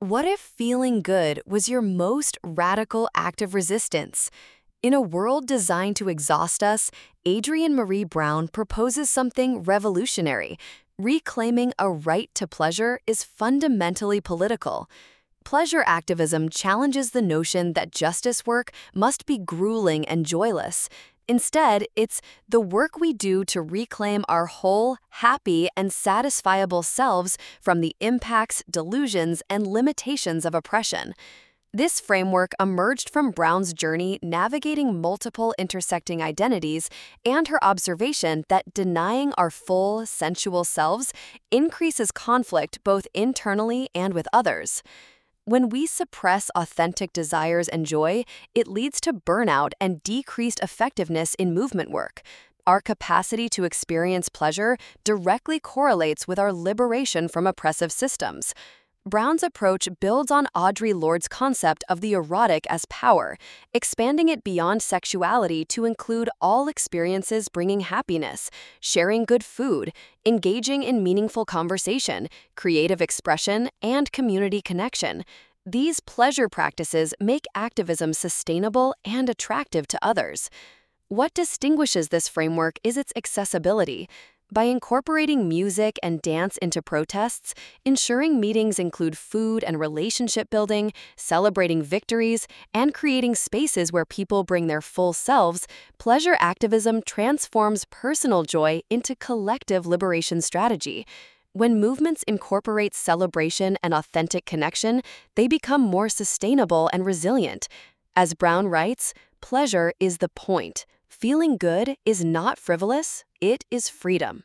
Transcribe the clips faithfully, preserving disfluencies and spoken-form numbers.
What if feeling good was your most radical act of resistance? In a world designed to exhaust us, Adrienne Marie Brown proposes something revolutionary. Reclaiming a right to pleasure is fundamentally political. Pleasure activism challenges the notion that justice work must be grueling and joyless. Instead, it's the work we do to reclaim our whole, happy, and satisfiable selves from the impacts, delusions, and limitations of oppression. This framework emerged from Brown's journey navigating multiple intersecting identities and her observation that denying our full, sensual selves increases conflict both internally and with others. When we suppress authentic desires and joy, it leads to burnout and decreased effectiveness in movement work. Our capacity to experience pleasure directly correlates with our liberation from oppressive systems. Brown's approach builds on Audre Lorde's concept of the erotic as power, expanding it beyond sexuality to include all experiences bringing happiness, sharing good food, engaging in meaningful conversation, creative expression, and community connection. These pleasure practices make activism sustainable and attractive to others. What distinguishes this framework is its accessibility. By incorporating music and dance into protests, ensuring meetings include food and relationship building, celebrating victories, and creating spaces where people bring their full selves, pleasure activism transforms personal joy into collective liberation strategy. When movements incorporate celebration and authentic connection, they become more sustainable and resilient. As Brown writes, pleasure is the point. Feeling good is not frivolous, it is freedom.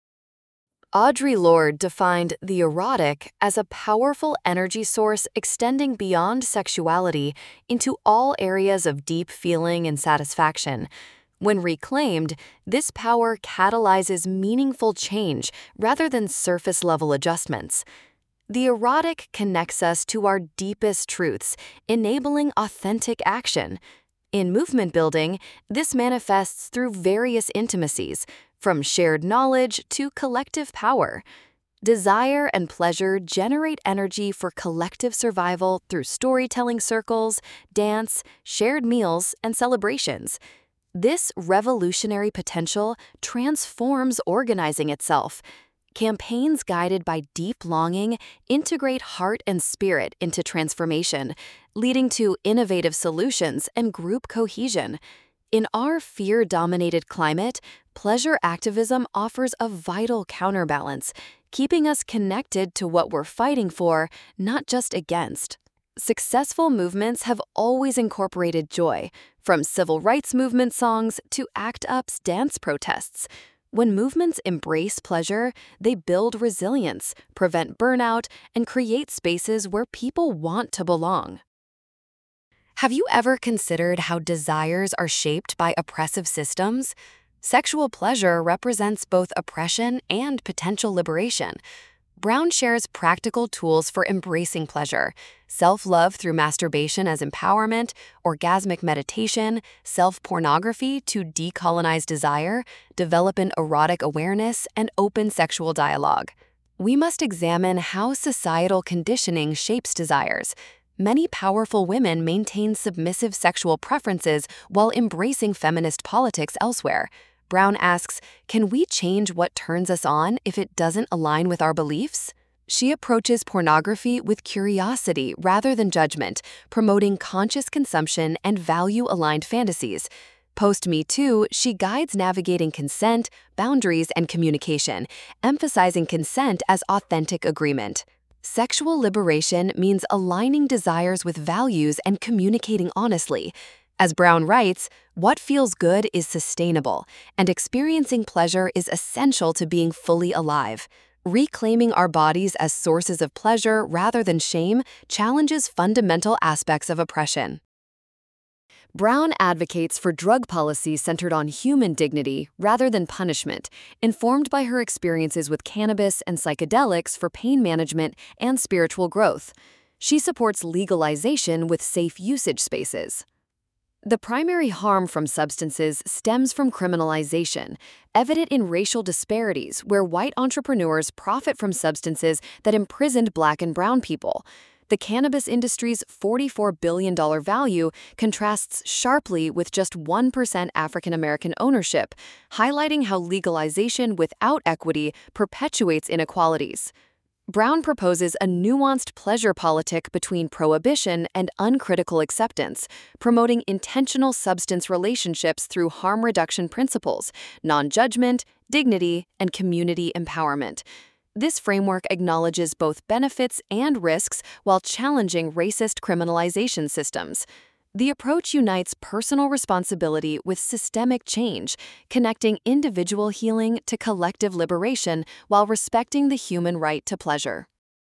Audre Lorde defined the erotic as a powerful energy source extending beyond sexuality into all areas of deep feeling and satisfaction. When reclaimed, this power catalyzes meaningful change rather than surface-level adjustments. The erotic connects us to our deepest truths, enabling authentic action. In movement building, this manifests through various intimacies, from shared knowledge to collective power. Desire and pleasure generate energy for collective survival through storytelling circles, dance, shared meals, and celebrations. This revolutionary potential transforms organizing itself. Campaigns guided by deep longing integrate heart and spirit into transformation, leading to innovative solutions and group cohesion. In our fear-dominated climate, pleasure activism offers a vital counterbalance, keeping us connected to what we're fighting for, not just against. Successful movements have always incorporated joy, from civil rights movement songs to ACT UP's dance protests. When movements embrace pleasure, they build resilience, prevent burnout, and create spaces where people want to belong. Have you ever considered how desires are shaped by oppressive systems? Sexual pleasure represents both oppression and potential liberation. Brown shares practical tools for embracing pleasure: self-love through masturbation as empowerment, orgasmic meditation, self-pornography to decolonize desire, develop an erotic awareness, and open sexual dialogue. We must examine how societal conditioning shapes desires. Many powerful women maintain submissive sexual preferences while embracing feminist politics elsewhere. Brown asks, can we change what turns us on if it doesn't align with our beliefs? She approaches pornography with curiosity rather than judgment, promoting conscious consumption and value-aligned fantasies. Post-Me Too, she guides navigating consent, boundaries, and communication, emphasizing consent as authentic agreement. Sexual liberation means aligning desires with values and communicating honestly. As Brown writes, what feels good is sustainable, and experiencing pleasure is essential to being fully alive. Reclaiming our bodies as sources of pleasure rather than shame challenges fundamental aspects of oppression. Brown advocates for drug policies centered on human dignity rather than punishment, informed by her experiences with cannabis and psychedelics for pain management and spiritual growth. She supports legalization with safe usage spaces. The primary harm from substances stems from criminalization, evident in racial disparities where white entrepreneurs profit from substances that imprisoned Black and brown people. The cannabis industry's forty-four billion dollars value contrasts sharply with just one percent African American ownership, highlighting how legalization without equity perpetuates inequalities. Brown proposes a nuanced pleasure politic between prohibition and uncritical acceptance, promoting intentional substance relationships through harm reduction principles, non-judgment, dignity, and community empowerment. This framework acknowledges both benefits and risks while challenging racist criminalization systems. The approach unites personal responsibility with systemic change, connecting individual healing to collective liberation while respecting the human right to pleasure.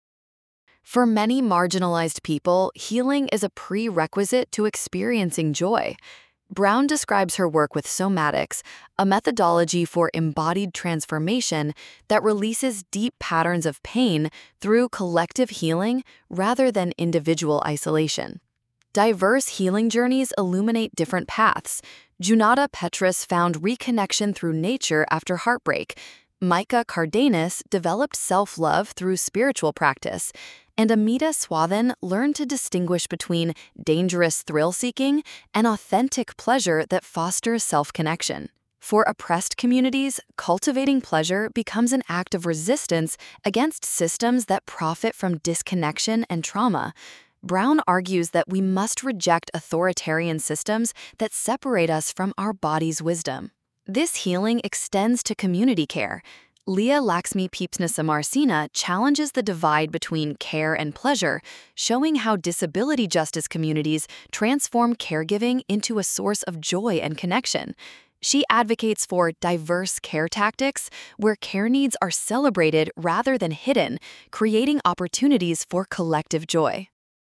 For many marginalized people, healing is a prerequisite to experiencing joy. Brown describes her work with somatics, a methodology for embodied transformation that releases deep patterns of pain through collective healing rather than individual isolation. Diverse healing journeys illuminate different paths. Junauda Petrus found reconnection through nature after heartbreak. Micah Cardenas developed self-love through spiritual practice. And Amita Swathan learned to distinguish between dangerous thrill-seeking and authentic pleasure that fosters self-connection. For oppressed communities, cultivating pleasure becomes an act of resistance against systems that profit from disconnection and trauma. Brown argues that we must reject authoritarian systems that separate us from our body's wisdom. This healing extends to community care. Leah Laxmi Peepsnasamarsina challenges the divide between care and pleasure, showing how disability justice communities transform caregiving into a source of joy and connection. She advocates for diverse care tactics, where care needs are celebrated rather than hidden, creating opportunities for collective joy.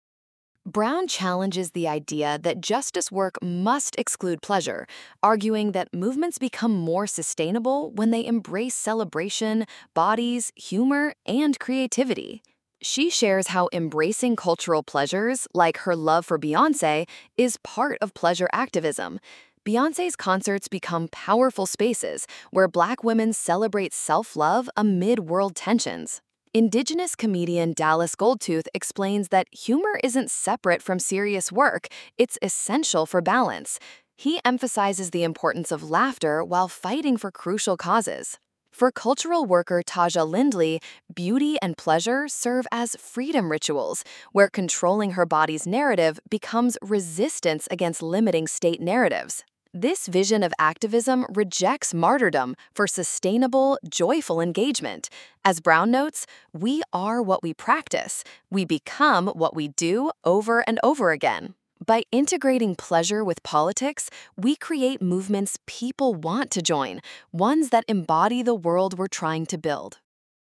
Brown challenges the idea that justice work must exclude pleasure, arguing that movements become more sustainable when they embrace celebration, bodies, humor, and creativity. She shares how embracing cultural pleasures, like her love for Beyoncé, is part of pleasure activism. Beyoncé's concerts become powerful spaces where Black women celebrate self-love amid world tensions. Indigenous comedian Dallas Goldtooth explains that humor isn't separate from serious work, it's essential for balance. He emphasizes the importance of laughter while fighting for crucial causes. For cultural worker Taja Lindley, beauty and pleasure serve as freedom rituals, where controlling her body's narrative becomes resistance against limiting state narratives. This vision of activism rejects martyrdom for sustainable, joyful engagement. As Brown notes, we are what we practice. We become what we do over and over again. By integrating pleasure with politics, we create movements people want to join, ones that embody the world we're trying to build.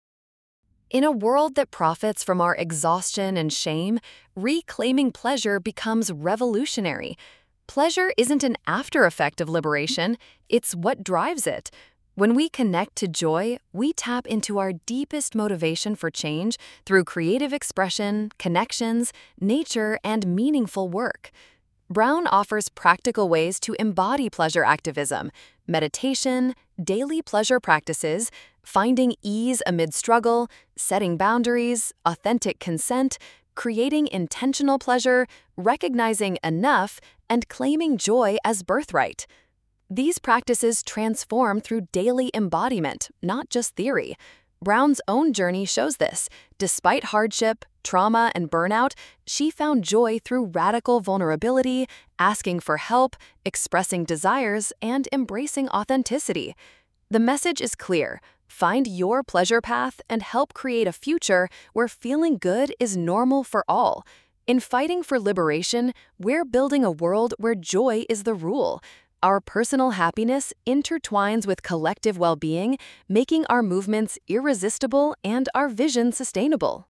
In a world that profits from our exhaustion and shame, reclaiming pleasure becomes revolutionary. Pleasure isn't an after effect of liberation, it's what drives it. When we connect to joy, we tap into our deepest motivation for change through creative expression, connections, nature, and meaningful work. Brown offers practical ways to embody pleasure activism: meditation, daily pleasure practices, finding ease amid struggle, setting boundaries, authentic consent, creating intentional pleasure, recognizing enough, and claiming joy as birthright. These practices transform through daily embodiment, not just theory. Brown's own journey shows this. Despite hardship, trauma, and burnout, she found joy through radical vulnerability, asking for help, expressing desires, and embracing authenticity. The message is clear. Find your pleasure path and help create a future where feeling good is normal for all. In fighting for liberation, we're building a world where joy is the rule. Our personal happiness intertwines with collective well-being, making our movements irresistible and our vision sustainable.